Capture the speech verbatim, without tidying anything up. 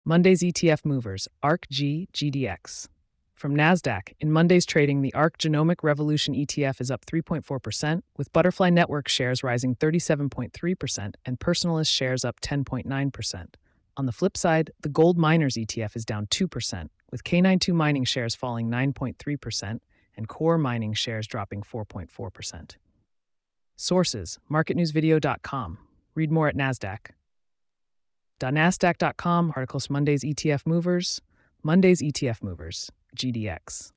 Monday's E T F movers, ARK-G G D X. From NASDAQ, in Monday's trading, the ARK Genomic Revolution E T F is up three point four percent, with Butterfly Network shares rising thirty-seven point three percent and Personalist shares up ten point nine percent. On the flip side, the Gold Miners E T F is down two percent, with K ninety-two Mining shares falling nine point three percent and Core Mining shares dropping four point four percent. Sources: market news video dot com. Read more at NASDAQ. NASDAQ dot com articles Monday's E T F movers, Monday's E T F movers, G D X.